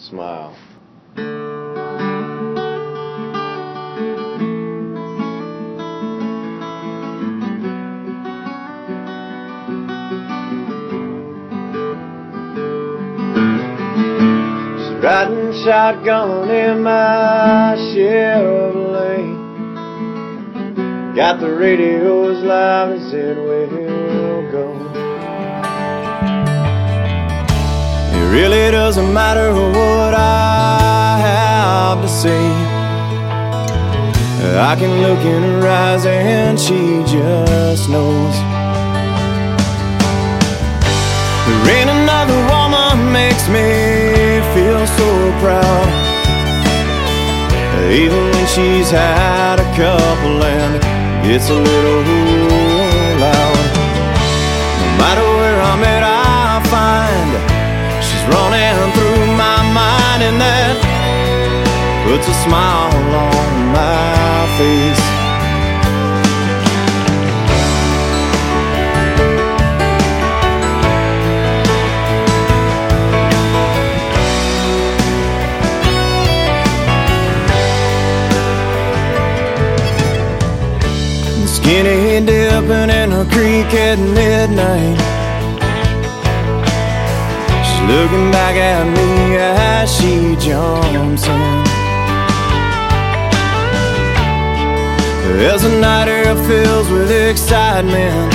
smile. She's riding shotgun in my Chevrolet. Got the radio as loud as it will go. It really doesn't matter what I have to say. I can look in her eyes and she just knows. There ain't another woman makes me feel so proud. Even when she's had a couple and it's a little loud. No matter where I'm at, I find she's running through my mind, and that puts a smile on my face. Skinny dipping in a creek at midnight. She's looking back at me as she jumps in. As the night air fills with excitement,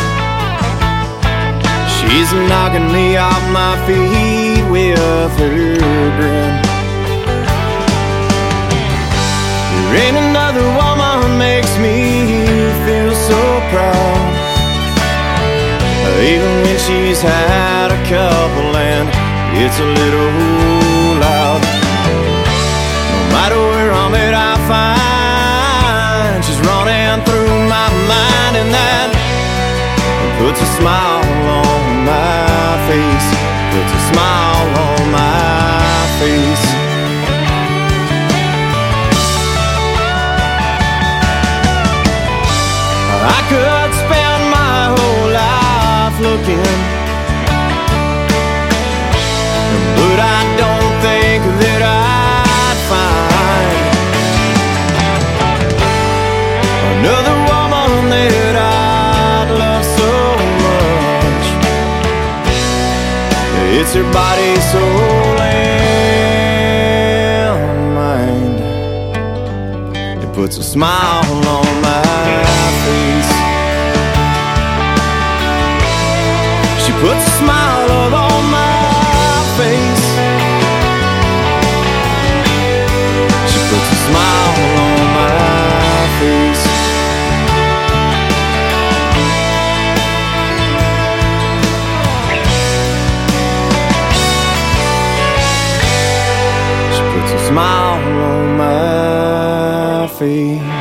she's knocking me off my feet with her grin. There ain't another woman makes me feel so proud. Even when she's had a couple and it's a little loud. No matter where I'm at, I find she's running through my mind, and that puts a smile on my face. Puts a smile on my face. I could spend my whole life looking, but I don't think that I'd find another woman that I'd love so much. It's her body, soul, and mind. It puts a smile on my face. She puts a smile on my face. She puts a smile on my face. She puts a smile on my face.